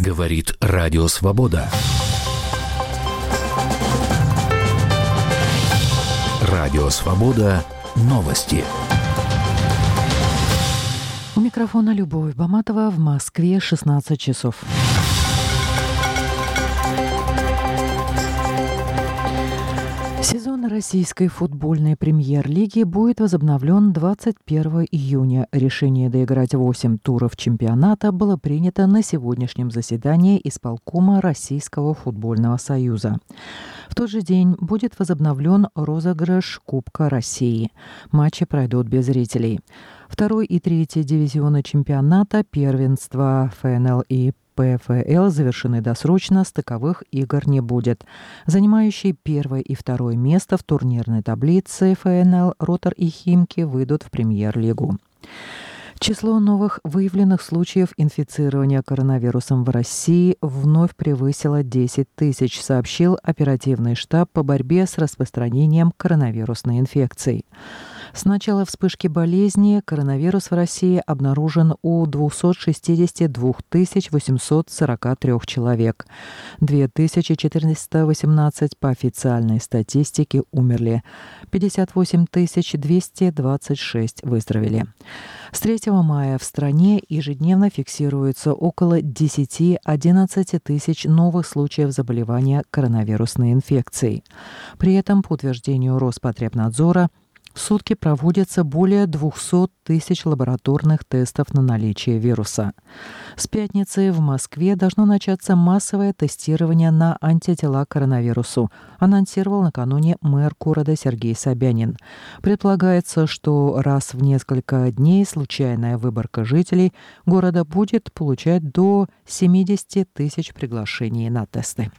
Говорит Радио Свобода. Радио Свобода. Новости. У микрофона Любовь Баматова. В Москве 16 часов. Сезон российской футбольной премьер-лиги будет возобновлен 21 июня. Решение доиграть 8 туров чемпионата было принято на сегодняшнем заседании исполкома Российского футбольного союза. В тот же день будет возобновлен розыгрыш Кубка России. Матчи пройдут без зрителей. Второй и третий дивизионы чемпионата, первенства ФНЛ и ПФЛ завершены досрочно, стыковых игр не будет. Занимающие первое и второе место в турнирной таблице ФНЛ «Ротор» и «Химки» выйдут в премьер-лигу. Число новых выявленных случаев инфицирования коронавирусом в России вновь превысило 10 тысяч, сообщил оперативный штаб по борьбе с распространением коронавирусной инфекции. С начала вспышки болезни коронавирус в России обнаружен у 262 843 человек. 2418 по официальной статистике умерли. 58 226 выздоровели. С 3 мая в стране ежедневно фиксируется около 10-11 тысяч новых случаев заболевания коронавирусной инфекцией. При этом, по утверждению Роспотребнадзора, в сутки проводится более 200 тысяч лабораторных тестов на наличие вируса. С пятницы в Москве должно начаться массовое тестирование на антитела к коронавирусу, анонсировал накануне мэр города Сергей Собянин. Предполагается, что раз в несколько дней случайная выборка жителей города будет получать до 70 тысяч приглашений на тесты.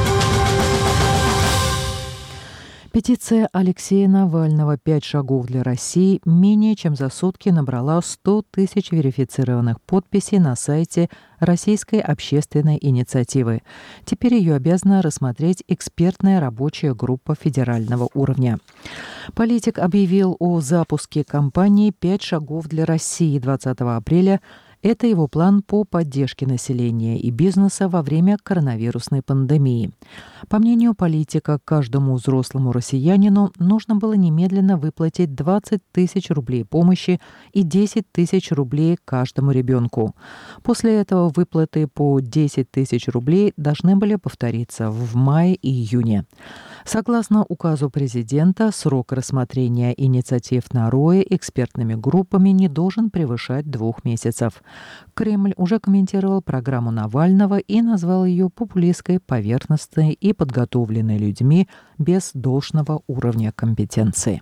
Петиция Алексея Навального «5 шагов для России» менее чем за сутки набрала 100 тысяч верифицированных подписей на сайте Российской общественной инициативы. Теперь ее обязана рассмотреть экспертная рабочая группа федерального уровня. Политик объявил о запуске кампании «5 шагов для России» 20 апреля. Это его план по поддержке населения и бизнеса во время коронавирусной пандемии. По мнению политика, каждому взрослому россиянину нужно было немедленно выплатить 20 тысяч рублей помощи и 10 тысяч рублей каждому ребенку. После этого выплаты по 10 тысяч рублей должны были повториться в мае и июне. Согласно указу президента, срок рассмотрения инициатив на РОИ экспертными группами не должен превышать 2 месяцев. Кремль уже комментировал программу Навального и назвал ее популистской, поверхностной и подготовленной людьми без должного уровня компетенции.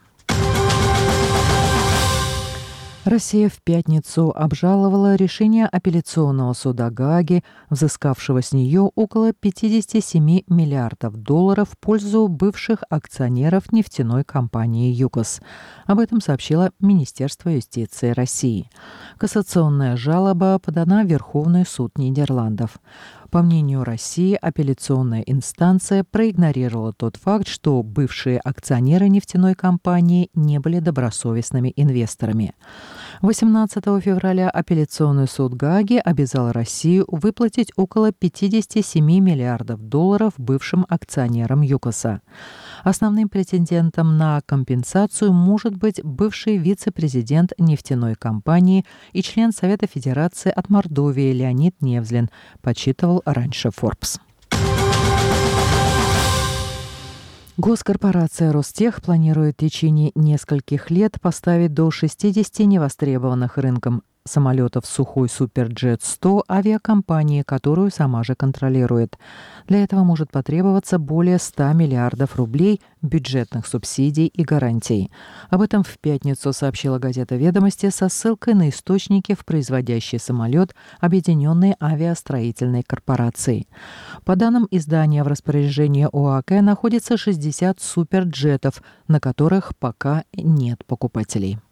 Россия в пятницу обжаловала решение апелляционного суда Гааги, взыскавшего с нее около 57 миллиардов долларов в пользу бывших акционеров нефтяной компании «ЮКОС». Об этом сообщило Министерство юстиции России. Кассационная жалоба подана в Верховный суд Нидерландов. По мнению России, апелляционная инстанция проигнорировала тот факт, что бывшие акционеры нефтяной компании не были добросовестными инвесторами. 18 февраля апелляционный суд Гааги обязал Россию выплатить около 57 миллиардов долларов бывшим акционерам ЮКОСа. Основным претендентом на компенсацию может быть бывший вице-президент нефтяной компании и член Совета Федерации от Мордовии Леонид Невзлин, подсчитывал раньше Forbes. Госкорпорация Ростех планирует в течение нескольких лет поставить до 60 невостребованных рынком самолетов сухой Суперджет-100 авиакомпании, которую сама же контролирует. Для этого может потребоваться более 100 миллиардов рублей бюджетных субсидий и гарантий. Об этом в пятницу сообщила газета «Ведомости» со ссылкой на источники в производящий самолет Объединенной авиастроительной корпорации. По данным издания, в распоряжении ОАК находится 60 суперджетов, на которых пока нет покупателей.